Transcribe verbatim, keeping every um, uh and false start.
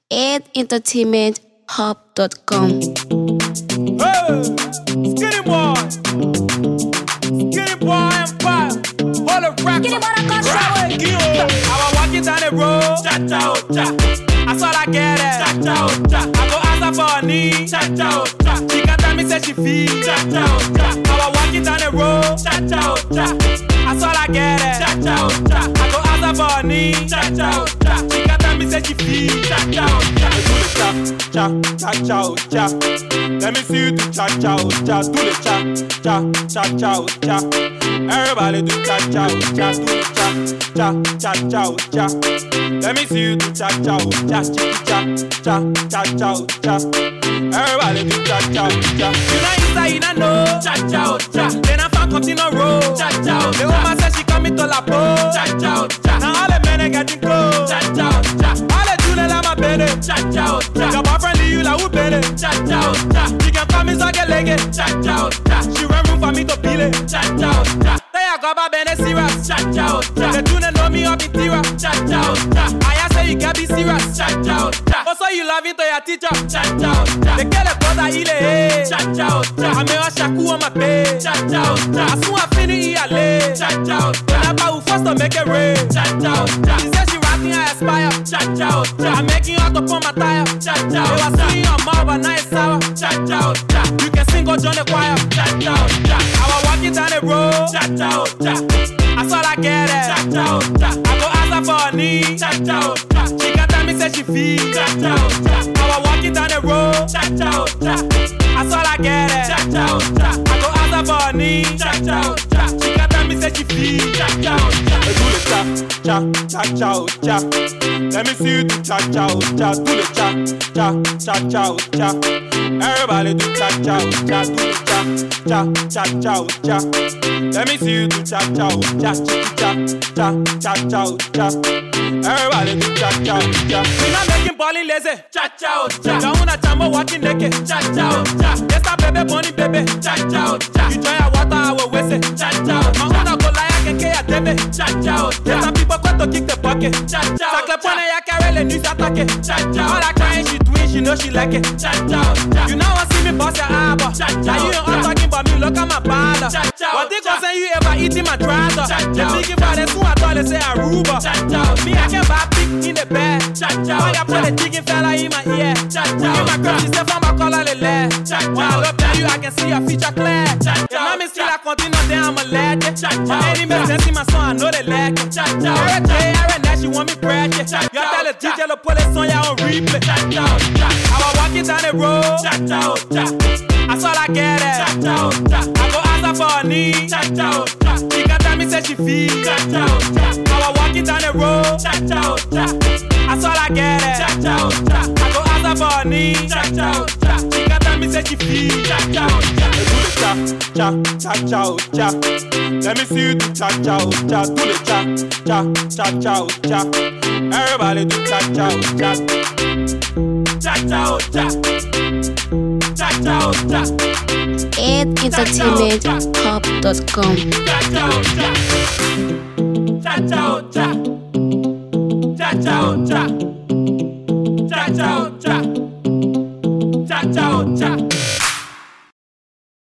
ed entertainment hub dot com. Hey, skinny boy, skinny boy empire, hold a rack. Skinny boy, I got you. I was walking down the road, cha cha cha. I saw that get it, cha cha cha. I go ask her for a knee, cha cha cha. She can tell me say she feel, cha cha cha. I was walking down the road, cha cha cha. I saw that get it, cha cha cha. I go ask her for a knee, cha cha cha. She can tell me say she feel, cha cha cha. Do the cha cha cha cha cha. Let me see you do cha cha cha. Do the cha cha cha cha cha. Everybody do cha cha cha. Do the cha cha cha cha cha. Let me see you do cha cha cha cha cha cha cha cha. Everybody do cha cha cha. You know inside you know cha cha cha. Then I found continue roll cha cha. The woman said she coming to la po cha cha cha. Now all the men are getting close cha cha cha. All the children are my baby cha cha cha. Your boyfriend leave you like who baby cha cha cha. You can call me so get leggy cha cha cha. She run room for me to peel it cha cha cha. They are got my bene serious cha cha cha. The children know me up in tira cha cha cha. I say you can be serious cha cha cha. Also you love it to your teacher cha cha cha. The girl est pas il est cha cha cha. I me chaque coup on m'appelle cha cha cha. As soon as I finish y aller cha cha cha. N'a pas où force to make it rain cha cha cha. She said she rocking I aspire cha cha cha. I'm making out upon my tire cha cha cha. I was seeing your mouth but now it's sour cha cha cha. You can sing go join the choir cha cha cha. I was walking down the road cha cha cha. I saw that get it cha cha cha. I go ask her for a knee cha cha cha. She can tell me say she feel cha cha cha. I was walking down the road cha cha cha. I saw that get it cha cha cha. I go ask her for a knee cha cha cha. She can tell me say she feel cha cha cha. Do the cha cha cha cha cha. Let me see you do cha cha cha. Do the cha cha cha cha cha. Everybody do cha cha cha. Do the cha cha cha cha cha. Let me see you do cha cha cha cha cha cha cha cha. Everybody do cha cha cha. We not making Polly lazy cha cha cha. Don't wanna chamber walking naked cha cha cha. Yes, a baby bunny baby cha cha cha. You try a water I will waste it cha cha. My own go like I can care David cha cha cha. Yes, some people got to kick the bucket cha cha. Sacle pone ya carry le nuits attaque cha cha. All that crying she twin she know she like it cha cha cha. You know I see me boss your arbor cha cha. Now you ain't all talking about me look at my bottle cha cha. What they concern you ever eating my trouser cha cha. They thinking about it soon I thought they say Aruba cha cha. Me I can buy pig in the bed cha cha. Why you put the chicken fella in my ear cha cha. In my girl she say from my color the left cha cha. When I look at you I can see your feature clear cha cha. Your mommy still I continue then I'm a legend cha cha. My enemy sense in my son I know they like it cha cha. Every day every night she want me pressure cha cha. You tell the D J to put it on your own replay cha cha cha. I was walking down the road cha cha cha. I saw that get it cha cha cha. I go ask her for a knee cha cha cha. She can tell me say she feel cha cha cha. I was walking down the road cha cha cha. I saw that get it cha cha cha. I go ask her for a knee cha cha cha. She can tell me say she feel cha cha cha. Do the cha cha cha cha cha. Let me see you do cha cha cha. Do the cha cha cha cha cha. Everybody do cha cha cha. Cha cha cha. Cha cha cha. ed entertainment hub dot com. Cha cha cha. Cha cha cha. Cha cha cha. Cha cha cha.